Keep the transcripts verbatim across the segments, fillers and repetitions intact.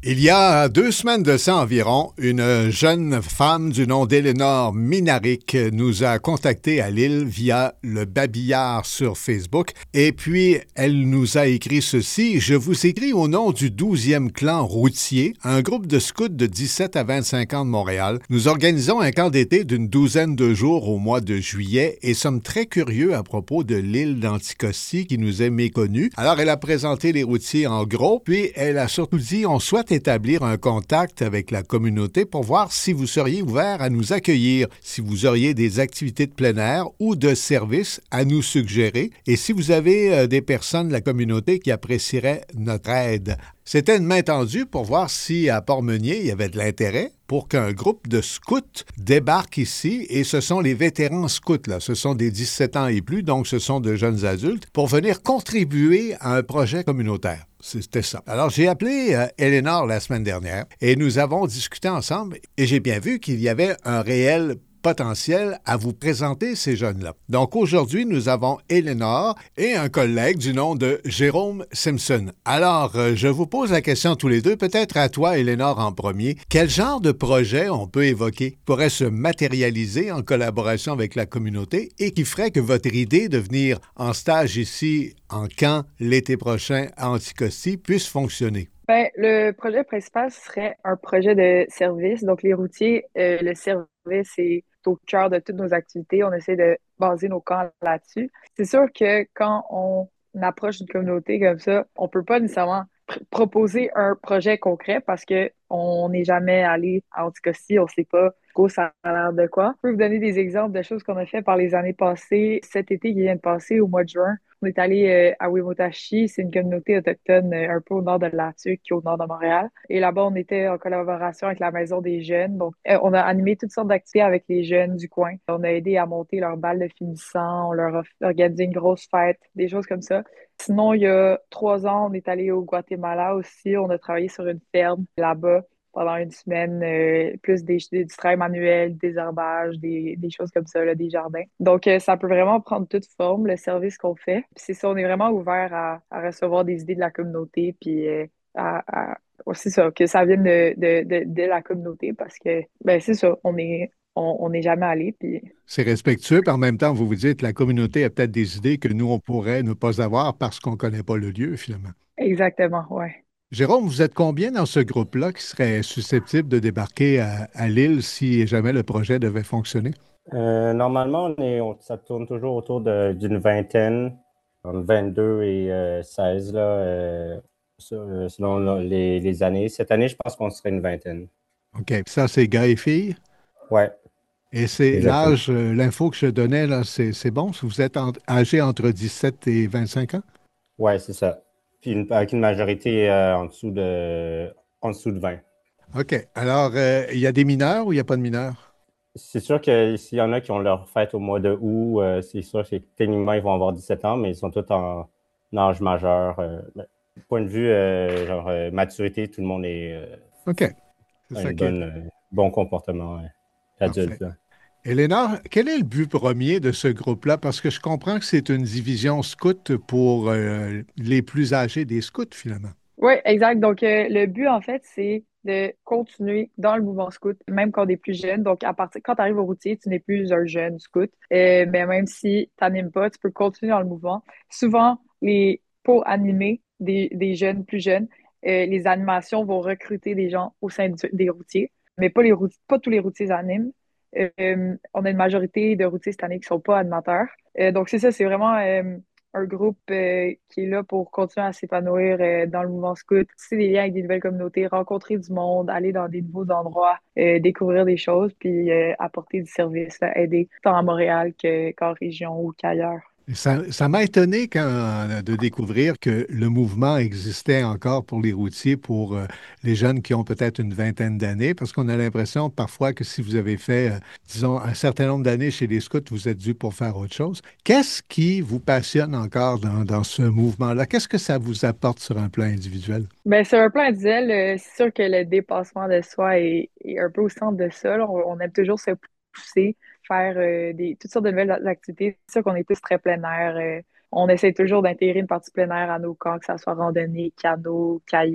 Il y a deux semaines de ça environ, une jeune femme du nom d'Éléonore Minaric nous a contactés à Lille via le Babillard sur Facebook. Et puis, elle nous a écrit ceci. « Je vous écris au nom du douzième clan routier, un groupe de scouts de dix-sept à vingt-cinq ans de Montréal. Nous organisons un camp d'été d'une douzaine de jours au mois de juillet et sommes très curieux à propos de l'île d'Anticosti qui nous est méconnue. » Alors, elle a présenté les routiers en gros, puis elle a surtout dit « On souhaite établir un contact avec la communauté pour voir si vous seriez ouvert à nous accueillir, si vous auriez des activités de plein air ou de services à nous suggérer et si vous avez euh, des personnes de la communauté qui apprécieraient notre aide. » C'était une main tendue pour voir si à Port-Meunier, il y avait de l'intérêt pour qu'un groupe de scouts débarque ici, et ce sont les vétérans scouts, là. Ce sont des dix-sept ans et plus, donc ce sont de jeunes adultes, pour venir contribuer à un projet communautaire. C'était ça. Alors, j'ai appelé euh, Éléonore la semaine dernière et nous avons discuté ensemble et j'ai bien vu qu'il y avait un réel potentiel à vous présenter ces jeunes-là. Donc aujourd'hui, nous avons Éléonore et un collègue du nom de Jérôme Simpson. Alors, euh, je vous pose la question tous les deux, peut-être à toi, Éléonore, en premier. Quel genre de projet on peut évoquer qui pourrait se matérialiser en collaboration avec la communauté et qui ferait que votre idée de venir en stage ici en camp l'été prochain à Anticosti puisse fonctionner? Ben, le projet principal serait un projet de service. Donc, les routiers, euh, le service est au cœur de toutes nos activités. On essaie de baser nos camps là-dessus. C'est sûr que quand on approche une communauté comme ça, on peut pas nécessairement pr- proposer un projet concret parce que on n'est jamais allé à Anticosti, on sait pas quoi ça a l'air de quoi. Je peux vous donner des exemples de choses qu'on a fait par les années passées. Cet été qui vient de passer, au mois de juin, on est allé euh, à Wimotashi, c'est une communauté autochtone euh, un peu au nord de Latuque, qui est au nord de Montréal. Et là-bas, on était en collaboration avec la Maison des Jeunes. Donc, euh, on a animé toutes sortes d'activités avec les jeunes du coin. On a aidé à monter leur bal de finissant, on leur a organisé une grosse fête, des choses comme ça. Sinon, il y a trois ans, on est allé au Guatemala aussi. On a travaillé sur une ferme là-bas pendant une semaine, euh, plus des, des, du travail manuel, des herbages, des, des choses comme ça, là, des jardins. Donc, euh, ça peut vraiment prendre toute forme, le service qu'on fait. Puis c'est ça, on est vraiment ouvert à, à recevoir des idées de la communauté, puis euh, à, à c'est ça, que ça vienne de, de, de, de la communauté, parce que, ben c'est ça, on est, on on n'est jamais allé, puis C'est respectueux, puis en même temps, vous vous dites, la communauté a peut-être des idées que nous, on pourrait ne pas avoir parce qu'on ne connaît pas le lieu, finalement. exactement, ouais. Jérôme, vous êtes combien dans ce groupe-là qui serait susceptible de débarquer à, à Lille si jamais le projet devait fonctionner? Euh, normalement, on est, on- ça tourne toujours autour de- d'une vingtaine, entre vingt-deux et euh, seize, là, euh, ça, euh, selon là, les, les années. Cette année, je pense qu'on serait une vingtaine. OK. Puis ça, c'est gars et filles. Ouais, Et c'est exactement. l'âge, euh, l'info que je donnais, là, c'est, c'est bon? Si vous êtes en- âgé entre dix-sept et vingt-cinq ans? Ouais, c'est ça. Puis une- avec une majorité euh, en dessous de, en dessous de vingt. OK. Alors, euh, il y a des mineurs ou il n'y a pas de mineurs? C'est sûr que s'il y en a qui ont leur fête au mois de août, euh, c'est sûr que techniquement, ils vont avoir dix-sept ans, mais ils sont tous en, en âge majeur. Euh, ben, point de vue, euh, genre, euh, maturité, tout le monde est, euh, OK. C'est a ça une qui est bonne, euh, bon comportement euh, parfait. adulte, là. Éléonore, quel est le but premier de ce groupe-là? Parce que je comprends que c'est une division scout pour euh, les plus âgés des scouts, finalement. Oui, exact. Donc, euh, le but, en fait, c'est de continuer dans le mouvement scout, même quand on est plus jeune. Donc, à partir, quand tu arrives au routier, tu n'es plus un jeune scout. Euh, mais même si tu n'animes pas, tu peux continuer dans le mouvement. Souvent, les, pour animer des, des jeunes plus jeunes, euh, les animations vont recruter des gens au sein du- des routiers, mais pas, les routiers, pas tous les routiers animent. Euh, on a une majorité de routiers cette année qui sont pas animateurs. Euh, donc, c'est ça, c'est vraiment euh, un groupe euh, qui est là pour continuer à s'épanouir euh, dans le mouvement scout, tisser des liens avec des nouvelles communautés, rencontrer du monde, aller dans des nouveaux endroits, euh, découvrir des choses, puis euh, apporter du service, là, aider tant à Montréal que, qu'en région ou qu'ailleurs. Ça, ça m'a étonné quand, de découvrir que le mouvement existait encore pour les routiers, pour euh, les jeunes qui ont peut-être une vingtaine d'années, parce qu'on a l'impression parfois que si vous avez fait, euh, disons, un certain nombre d'années chez les scouts, vous êtes dû pour faire autre chose. Qu'est-ce qui vous passionne encore dans, dans ce mouvement-là? Qu'est-ce que ça vous apporte sur un plan individuel? Ben, sur un plan individuel, euh, c'est sûr que le dépassement de soi est, est un peu au centre de ça, là. On, on aime toujours se pousser, faire euh, des, toutes sortes de nouvelles activités. C'est sûr qu'on est tous très plein air. Euh, on essaie toujours d'intégrer une partie plein air à nos camps, que ça soit randonnée, canot, kayak,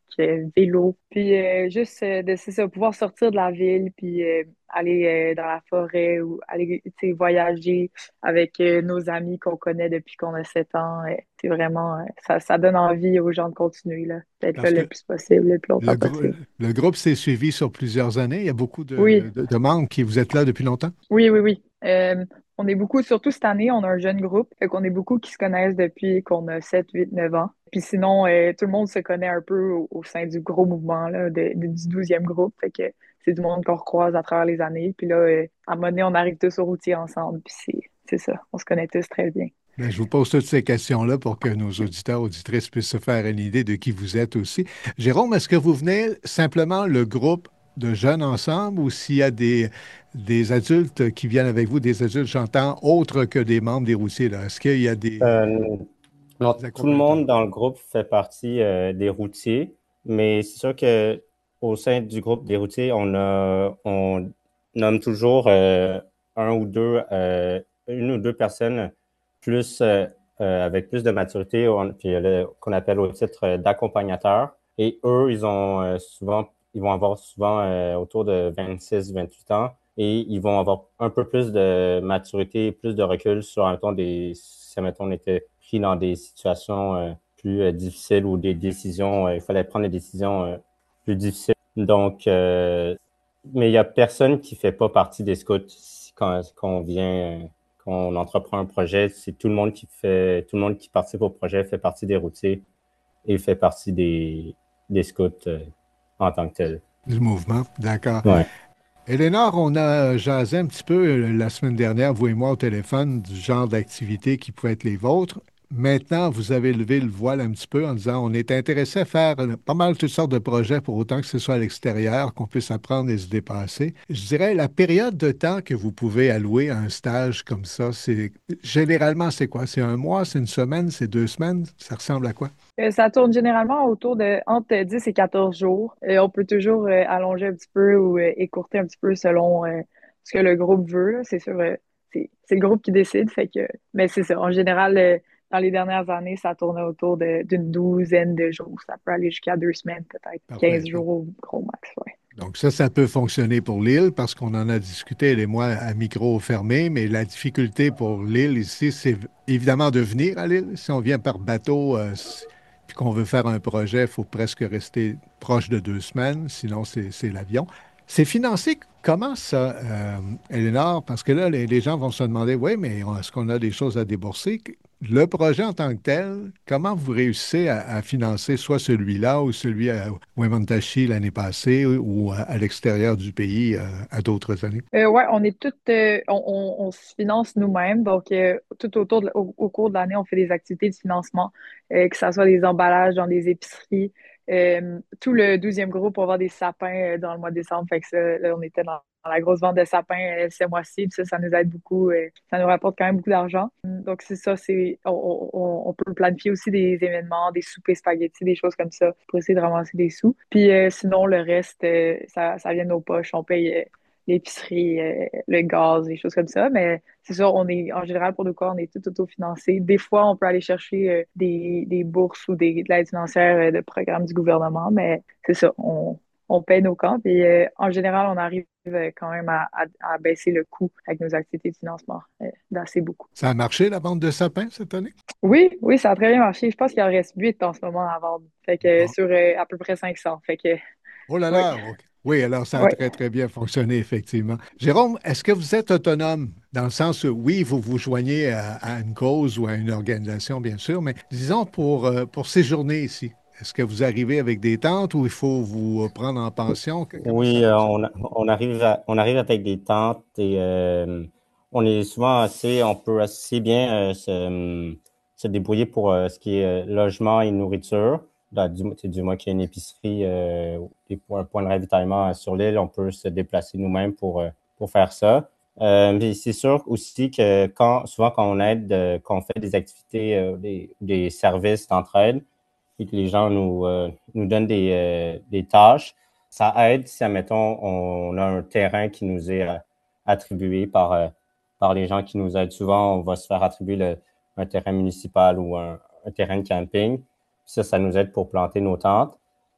euh, vélo. Puis euh, juste euh, de c'est ça, pouvoir sortir de la ville, puis euh, aller euh, dans la forêt ou aller tu sais, voyager avec euh, nos amis qu'on connaît depuis qu'on a sept ans. Euh, c'est vraiment, euh, ça, ça donne envie aux gens de continuer, là, d'être là Parce que le plus possible, le plus le, longtemps grou- possible. le groupe s'est suivi sur plusieurs années. Il y a beaucoup de, Oui, de- de membres qui vous êtes là depuis longtemps. oui, oui, oui. Euh, on est beaucoup, surtout cette année, on a un jeune groupe. Fait qu'on est beaucoup qui se connaissent depuis qu'on a sept, huit, neuf ans. Puis sinon, euh, tout le monde se connaît un peu au, au sein du gros mouvement là, de, de- du douzième groupe. Fait que c'est du monde qu'on recroise à travers les années. Puis là, euh, à un moment donné, on arrive tous au routier ensemble. Puis c'est, c'est ça. On se connaît tous très bien. Ben, je vous pose toutes ces questions-là pour que nos auditeurs, auditrices puissent se faire une idée de qui vous êtes aussi. Jérôme, est-ce que vous venez simplement le groupe de jeunes ensemble ou s'il y a des, des adultes qui viennent avec vous, des adultes, j'entends, autres que des membres des routiers, là? Est-ce qu'il y a des, Euh, non, des tout le accompagnateurs? monde dans le groupe fait partie euh, des routiers, mais c'est sûr que au sein du groupe des routiers, on a, on nomme toujours euh, un ou deux, euh, une ou deux personnes plus euh, euh, avec plus de maturité, on- puis le- qu'on appelle au titre euh, d'accompagnateur. Et eux, ils ont euh, souvent, ils vont avoir souvent euh, autour de vingt-six, vingt-huit ans, et ils vont avoir un peu plus de maturité, plus de recul sur, mettons, des, si, mettons, on était pris dans des situations euh, plus euh, difficiles ou des décisions, euh, il fallait prendre des décisions euh, plus difficiles. Donc, euh, mais il y a personne qui fait pas partie des scouts quand, quand on vient, euh, quand on entreprend un projet. C'est tout le monde qui fait, tout le monde qui participe au projet fait partie des routiers et fait partie des, des scouts euh, en tant que tel. Du mouvement, d'accord. Ouais. Éléonore, on a jasé un petit peu euh, la semaine dernière, vous et moi, au téléphone, du genre d'activité qui pouvaient être les vôtres. Maintenant, vous avez levé le voile un petit peu en disant on est intéressé à faire euh, pas mal toutes sortes de projets pour autant que ce soit à l'extérieur, qu'on puisse apprendre et se dépasser. Je dirais la période de temps que vous pouvez allouer à un stage comme ça, c'est généralement c'est quoi? C'est un mois, c'est une semaine, c'est deux semaines? Ça ressemble à quoi? Euh, ça tourne généralement autour de entre dix et quatorze jours. Euh, on peut toujours euh, allonger un petit peu ou euh, écourter un petit peu selon euh, ce que le groupe veut, là. C'est sûr, euh, c'est c'est le groupe qui décide. Fait que, mais c'est ça. En général, euh, dans les dernières années, ça tournait autour de- d'une douzaine de jours. Ça peut aller jusqu'à deux semaines, peut-être quinze Parfait. jours au gros max. Ouais. Donc ça, ça peut fonctionner pour l'île parce qu'on en a discuté, elle et moi, à micro fermé, mais la difficulté pour l'île ici, c'est évidemment de venir à l'île. Si on vient par bateau, euh, s- puis qu'on veut faire un projet, il faut presque rester proche de deux semaines, sinon c'est c'est l'avion. C'est financé comment ça, euh, Éléonore? Parce que là, les, les gens vont se demander, oui, mais est-ce qu'on a des choses à débourser? Le projet en tant que tel, comment vous réussissez à, à financer soit celui-là ou celui à Wemontashi l'année passée ou à, à l'extérieur du pays euh, à d'autres années? Euh, ouais, on est toutes, euh, on, on- on se finance nous-mêmes. Donc, euh, tout autour de- au, au cours de l'année, on fait des activités de financement, euh, que ce soit des emballages dans des épiceries. Euh, tout le douzième groupe, on vend des sapins euh, dans le mois de décembre. Fait que ça, là, on était dans, dans la grosse vente de sapins euh, ce mois-ci. Puis ça, ça nous aide beaucoup. Euh, ça nous rapporte quand même beaucoup d'argent. Donc, c'est ça, c'est, on, on, on peut planifier aussi des événements, des soupers spaghettis, des choses comme ça pour essayer de ramasser des sous. Puis euh, sinon, le reste, euh, ça, ça vient de nos poches. On paye. Euh, l'épicerie, euh, le gaz, des choses comme ça. Mais c'est sûr, on est, en général, pour nos cas, on est tout autofinancé. Des fois, on peut aller chercher euh, des, des bourses ou des, de l'aide financière euh, de programmes du gouvernement, mais c'est ça, on, on paie nos camps. Et euh, en général, on arrive euh, quand même à, à, à baisser le coût avec nos activités de financement euh, d'assez beaucoup. Ça a marché, la vente de sapins cette année? Oui, oui, ça a très bien marché. Je pense qu'il en reste huit en ce moment à vendre. Fait que Bon. sur euh, à peu près cinq cents. Fait que Oh là oui, là, OK. Oui, alors ça a oui. très, très bien fonctionné, effectivement. Jérôme, est-ce que vous êtes autonome dans le sens où, oui, vous vous joignez à, à une cause ou à une organisation, bien sûr, mais disons pour, euh, pour séjourner ici, est-ce que vous arrivez avec des tentes ou il faut vous euh, prendre en pension? Que- Comment ça Oui, euh, fonctionne? on, on arrive à- on arrive avec des tentes et euh, on est souvent assez, on peut assez bien euh, se, se débrouiller pour euh, ce qui est euh, logement et nourriture. Là, du, tu sais, du moins qu'il y a une épicerie euh, et pour un point de ravitaillement euh, sur l'île, on peut se déplacer nous-mêmes pour, euh, pour faire ça. Euh, mais c'est sûr aussi que quand souvent quand on aide, euh, quand on fait des activités, euh, des, des services d'entraide, et que les gens nous, euh, nous donnent des, euh, des tâches, ça aide si, admettons, on a un terrain qui nous est euh, attribué par, euh, par les gens qui nous aident. Souvent, on va se faire attribuer le, un terrain municipal ou un, un terrain de camping. Ça, ça nous aide pour planter nos tentes.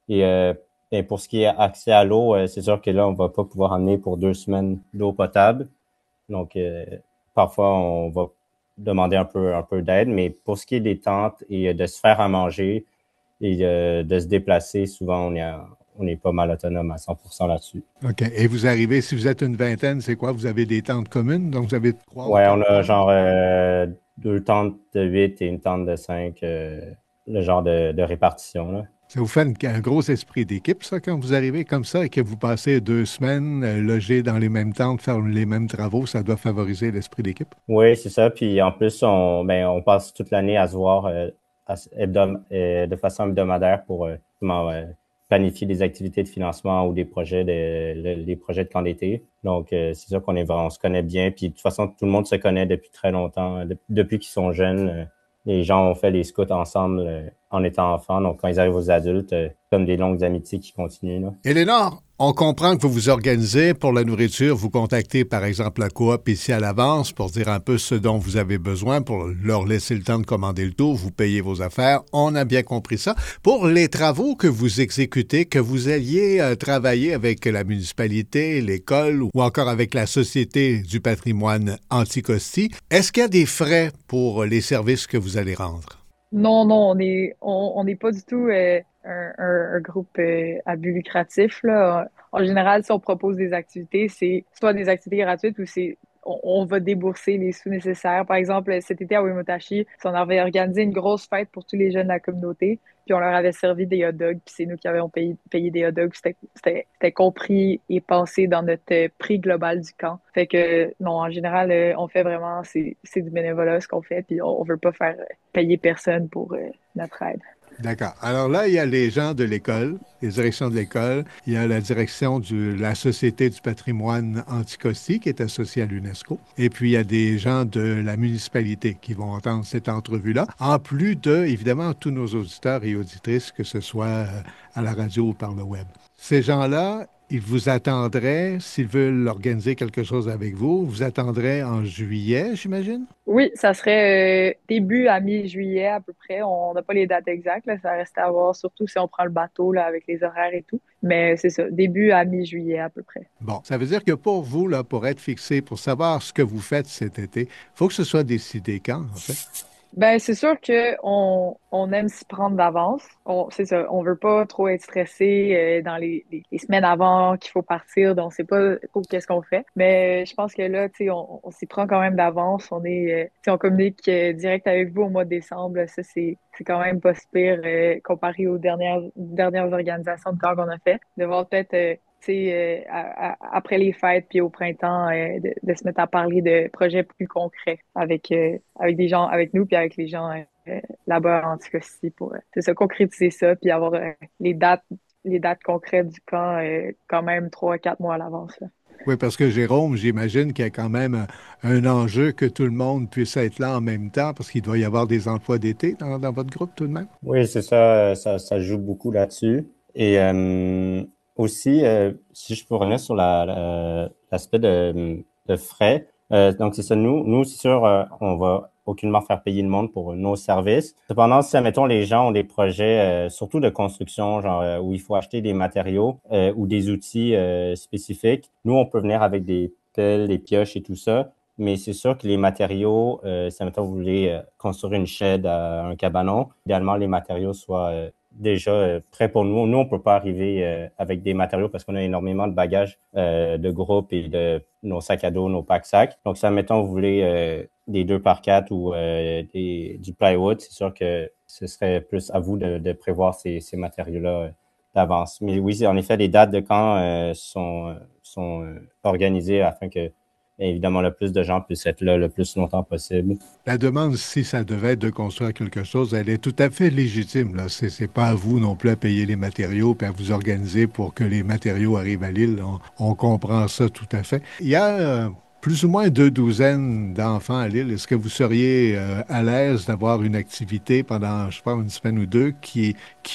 Et, euh, et pour ce qui est accès à l'eau, euh, c'est sûr que là, on va pas pouvoir emmener pour deux semaines d'eau potable. Donc, euh, parfois, on va demander un peu, un peu d'aide. Mais pour ce qui est des tentes et de se faire à manger et de, de se déplacer, souvent, on est, à- on est pas mal autonome à cent pour cent là-dessus. OK. Et vous arrivez, si vous êtes une vingtaine, c'est quoi? Vous avez des tentes communes, donc vous avez trois ou Ouais, quatre on a tentes. genre euh, deux tentes de huit et une tente de cinq, euh, le genre de, de répartition, là. Ça vous fait une- un gros esprit d'équipe, ça, quand vous arrivez comme ça et que vous passez deux semaines euh, logés dans les mêmes tentes, faire les mêmes travaux, ça doit favoriser l'esprit d'équipe. Oui, c'est ça. Puis en plus, on, ben, on passe toute l'année à se voir euh, à- hebdom- euh, de façon hebdomadaire pour euh, comment, euh, planifier des activités de financement ou des projets de, le- les projets de camp d'été. Donc, euh, c'est sûr qu'on est vraiment, on se connaît bien. Puis de toute façon, tout le monde se connaît depuis très longtemps. Euh, de- depuis qu'ils sont jeunes, euh, les gens ont fait les scouts ensemble euh, en étant enfants. Donc, quand ils arrivent aux adultes, euh, comme des longues amitiés qui continuent, là. Éléonore, on comprend que vous vous organisez pour la nourriture. Vous contactez, par exemple, la coop ici à l'avance pour dire un peu ce dont vous avez besoin, pour leur laisser le temps de commander le tout. Vous payez vos affaires. On a bien compris ça. Pour les travaux que vous exécutez, que vous alliez euh, travailler avec la municipalité, l'école ou encore avec la Société du patrimoine Anticosti, est-ce qu'il y a des frais pour les services que vous allez rendre? Non, non, on est on on n'est pas du tout euh, un, un, un groupe euh, à but lucratif, là. En général, si on propose des activités, c'est soit des activités gratuites ou c'est on, on va débourser les sous nécessaires. Par exemple, cet été à Wimotashi, on avait organisé une grosse fête pour tous les jeunes de la communauté, puis on leur avait servi des hot dogs, puis c'est nous qui avions payé, payé des hot dogs. C'était c'était c'était compris et pensé dans notre euh, prix global du camp. Fait que non, en général, euh, on fait vraiment c'est c'est du bénévolat ce qu'on fait, puis on, on veut pas faire euh, payer personne pour euh, notre aide. D'accord. Alors là, il y a les gens de l'école, les directions de l'école. Il y a la direction de la Société du patrimoine Anticosti qui est associée à l'UNESCO. Et puis, il y a des gens de la municipalité qui vont entendre cette entrevue-là. En plus de, évidemment, tous nos auditeurs et auditrices, que ce soit euh, à la radio ou par le web. Ces gens-là, ils vous attendraient, s'ils veulent organiser quelque chose avec vous, vous attendraient en juillet, j'imagine? Oui, ça serait euh, début à mi-juillet à peu près. On n'a pas les dates exactes, là, ça reste à voir, surtout si on prend le bateau là, avec les horaires et tout. Mais c'est ça, début à mi-juillet à peu près. Bon, ça veut dire que pour vous, là, pour être fixé, pour savoir ce que vous faites cet été, il faut que ce soit décidé quand, en fait? Ben, c'est sûr que on, on aime s'y prendre d'avance. On, c'est ça, on veut pas trop être stressé euh, dans les, les, les semaines avant qu'il faut partir, donc on sait pas trop qu'est-ce qu'on fait. Mais je pense que là, tu sais, on, on s'y prend quand même d'avance. On est, euh, tu sais, on communique euh, direct avec vous au mois de décembre. Là. Ça, c'est, c'est quand même pas si pire euh, comparé aux dernières, dernières organisations de camp qu'on a fait. De voir peut-être euh, tu sais, euh, à- à- après les fêtes puis au printemps, euh, de, de se mettre à parler de projets plus concrets avec, euh, avec des gens, avec nous puis avec les gens euh, là-bas en Anticosti pour, euh, c'est ça, concrétiser ça puis avoir euh, les dates, les dates concrètes du camp euh, quand même trois, quatre mois à l'avance, là. Oui, parce que Jérôme, j'imagine qu'il y a quand même un, un enjeu que tout le monde puisse être là en même temps, parce qu'il doit y avoir des emplois d'été dans, dans votre groupe tout de même. Oui, c'est ça, ça, ça joue beaucoup là-dessus. Et euh, aussi, euh, si je peux revenir sur la, la- l'aspect de, de frais, euh, donc c'est ça, nous, nous c'est sûr, euh, on va aucunement faire payer le monde pour nos services. Cependant, si, admettons, les gens ont des projets, euh, surtout de construction, genre euh, où il faut acheter des matériaux euh, ou des outils euh, spécifiques, nous, on peut venir avec des pelles, des pioches et tout ça. Mais c'est sûr que les matériaux, euh, si maintenant vous voulez euh, construire une shed à un cabanon, idéalement les matériaux soient euh, déjà euh, prêts pour nous. Nous, on peut pas arriver euh, avec des matériaux parce qu'on a énormément de bagages euh, de groupe et de nos sacs à dos, nos packs-sacs. Donc, si admettons vous voulez euh, des deux par quatre ou euh, des, du plywood, c'est sûr que ce serait plus à vous de, de prévoir ces, ces matériaux-là euh, d'avance. Mais oui, en effet, les dates de camp euh, sont, sont euh, organisées afin que évidemment, le plus de gens puissent être là le plus longtemps possible. La demande, si ça devait être de construire quelque chose, elle est tout à fait légitime. Là. C'est, c'est pas à vous non plus à payer les matériaux puis à vous organiser pour que les matériaux arrivent à l'île. On, on comprend ça tout à fait. Il y a euh, plus ou moins deux douzaines d'enfants à l'île. Est-ce que vous seriez euh, à l'aise d'avoir une activité pendant, je sais pas, une semaine ou deux qui,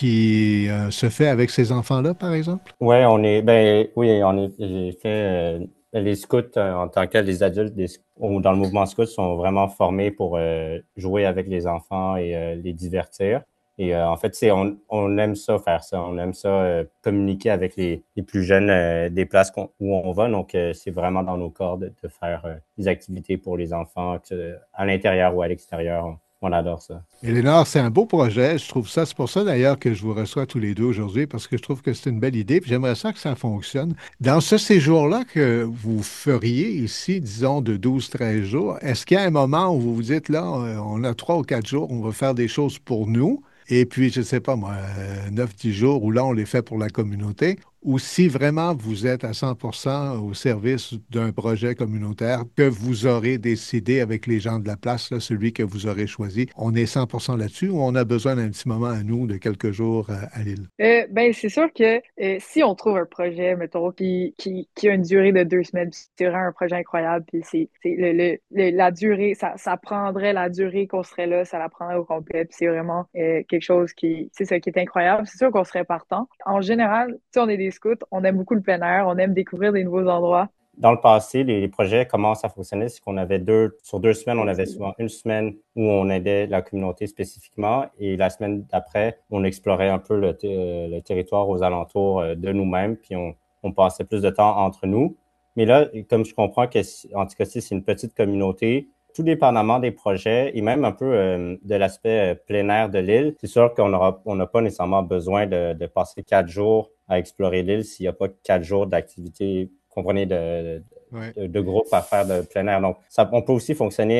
qui euh, se fait avec ces enfants-là, par exemple? Ouais, on est, ben, oui, on est, j'ai fait, euh, les scouts euh, en tant que tels, les adultes des, ou dans le mouvement scout sont vraiment formés pour euh, jouer avec les enfants et euh, les divertir. Et euh, en fait, c'est on, on aime ça faire ça. On aime ça euh, communiquer avec les, les plus jeunes euh, des places qu'on, où on va. Donc, euh, c'est vraiment dans nos cordes de, de faire euh, des activités pour les enfants, que, à l'intérieur ou à l'extérieur. On, on adore ça. Éléonore, c'est un beau projet. Je trouve ça. C'est pour ça d'ailleurs que je vous reçois tous les deux aujourd'hui, parce que je trouve que c'est une belle idée. Puis j'aimerais ça que ça fonctionne. Dans ce séjour-là que vous feriez ici, disons de douze treize jours, est-ce qu'il y a un moment où vous vous dites, là, euh, on a trois ou quatre jours, on va faire des choses pour nous, et puis, je ne sais pas moi, euh, neuf dix jours où là, on les fait pour la communauté, ou si vraiment vous êtes à cent pour cent au service d'un projet communautaire que vous aurez décidé avec les gens de la place, là, celui que vous aurez choisi, on est cent pour cent là-dessus ou on a besoin d'un petit moment à nous de quelques jours à, à l'île? Euh, ben, c'est sûr que euh, si on trouve un projet, mettons, qui, qui, qui a une durée de deux semaines, puis c'est vraiment un projet incroyable, puis c'est, c'est le, le, le- la durée, ça, ça prendrait la durée qu'on serait là, ça la prendrait au complet, puis c'est vraiment euh, quelque chose qui, c'est ça qui est incroyable. C'est sûr qu'on serait partant. En général, si on est des scouts, on aime beaucoup le plein air, on aime découvrir des nouveaux endroits. Dans le passé, les, les projets, comment ça fonctionnait, c'est qu'on avait deux, sur deux semaines, on avait souvent une semaine où on aidait la communauté spécifiquement et la semaine d'après, on explorait un peu le, t- le territoire aux alentours de nous-mêmes, puis on, on passait plus de temps entre nous. Mais là, comme je comprends que, en tout cas, si c'est une petite communauté, tout dépendamment des projets et même un peu euh, de l'aspect euh, plein air de l'île, c'est sûr qu'on aura, on n'a pas nécessairement besoin de, de passer quatre jours à explorer l'île s'il n'y a pas quatre jours d'activité, comprenez, de, Ouais. de, de groupe à faire de plein air. Donc, ça, on peut aussi fonctionner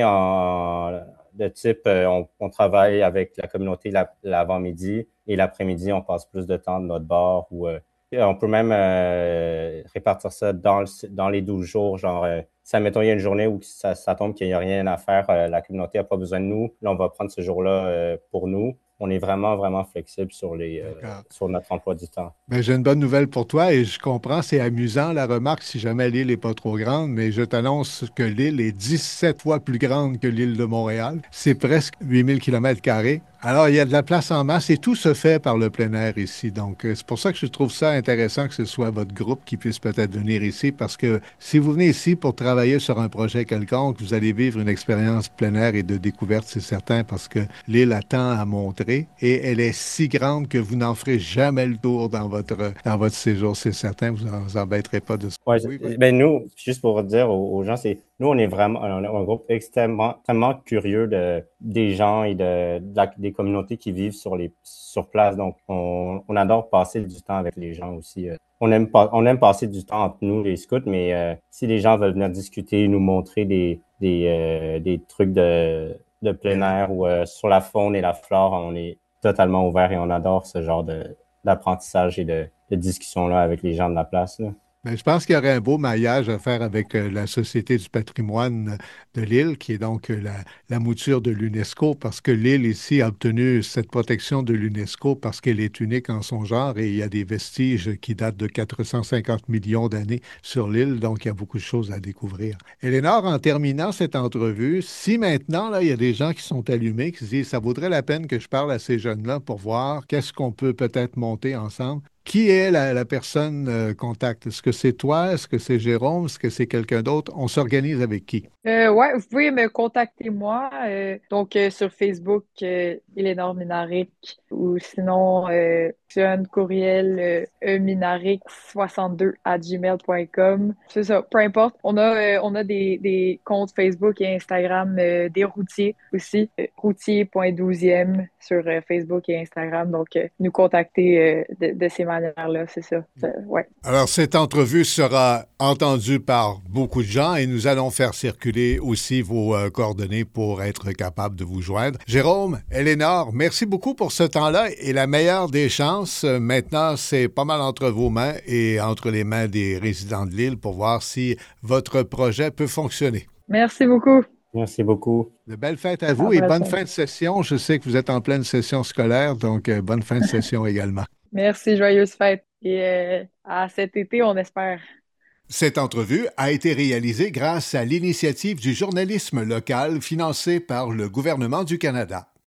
en de type, euh, on, on travaille avec la communauté la, l'avant-midi et l'après-midi, on passe plus de temps de notre bord ou euh, on peut même euh, répartir ça dans, le, dans les douze jours, genre, euh, si, admettons, il y a une journée où ça, ça tombe qu'il n'y a rien à faire, euh, la communauté n'a pas besoin de nous, là, on va prendre ce jour-là euh, pour nous. On est vraiment, vraiment flexible sur, les, euh, sur notre emploi du temps. Ben, j'ai une bonne nouvelle pour toi et je comprends, c'est amusant la remarque si jamais l'île n'est pas trop grande, mais je t'annonce que l'île est dix-sept fois plus grande que l'île de Montréal. C'est presque huit mille kilomètres carrés. Alors, il y a de la place en masse et tout se fait par le plein air ici. Donc, euh, c'est pour ça que je trouve ça intéressant que ce soit votre groupe qui puisse peut-être venir ici parce que si vous venez ici pour travailler sur un projet quelconque, vous allez vivre une expérience plein air et de découverte, c'est certain, parce que l'île a tant à montrer et elle est si grande que vous n'en ferez jamais le tour dans votre, dans votre séjour, c'est certain. Vous ne vous embêterez pas de ça. Ouais, Oui, oui. ben nous, juste pour dire aux, aux gens, c'est nous, on est vraiment on est un groupe extrêmement, extrêmement curieux de, des gens et de, de la, des communautés qui vivent sur, les, sur place. Donc, on, on adore passer du temps avec les gens aussi. On aime, pas, on aime passer du temps entre nous, les scouts, mais euh, si les gens veulent venir discuter, nous montrer des, des, euh, des trucs de, de plein air ou euh, sur la faune et la flore, on est totalement ouvert et on adore ce genre de, d'apprentissage et de, de discussion-là avec les gens de la place, là. Bien, je pense qu'il y aurait un beau maillage à faire avec euh, la Société du patrimoine de l'île, qui est donc euh, la, la mouture de l'UNESCO, parce que l'île ici a obtenu cette protection de l'UNESCO parce qu'elle est unique en son genre et il y a des vestiges qui datent de quatre cent cinquante millions d'années sur l'île, donc il y a beaucoup de choses à découvrir. Éléonore, en terminant cette entrevue, si maintenant, là, il y a des gens qui sont allumés, qui se disent, ça vaudrait la peine que je parle à ces jeunes-là pour voir qu'est-ce qu'on peut peut-être monter ensemble. Qui est la, la personne euh, contact? Est-ce que c'est toi? Est-ce que c'est Jérôme? Est-ce que c'est quelqu'un d'autre? On s'organise avec qui? Euh, ouais, vous pouvez me contacter moi, euh, donc euh, sur Facebook, euh, Éléonore Minaric, ou sinon, euh, j'ai un courriel euh, eminaric soixante-deux à gmail point com. C'est ça, peu importe. On a, euh, on a des, des comptes Facebook et Instagram euh, des routiers aussi, euh, routier point douzième sur euh, Facebook et Instagram. Donc, euh, nous contacter euh, de, de ces manières-là, c'est ça. Euh, ouais. Alors, cette entrevue sera entendue par beaucoup de gens et nous allons faire circuler aussi vos euh, coordonnées pour être capable de vous joindre. Jérôme, Éléonore, merci beaucoup pour ce temps-là et la meilleure des chances. Euh, maintenant, c'est pas mal entre vos mains et entre les mains des résidents de l'île pour voir si votre projet peut fonctionner. Merci beaucoup. Merci beaucoup. De belles fêtes à vous et bonne fin de session. Je sais que vous êtes en pleine session scolaire, donc euh, bonne fin de session également. Merci, joyeuse fête. Et euh, à cet été, on espère. Cette entrevue a été réalisée grâce à l'initiative du journalisme local financée par le gouvernement du Canada.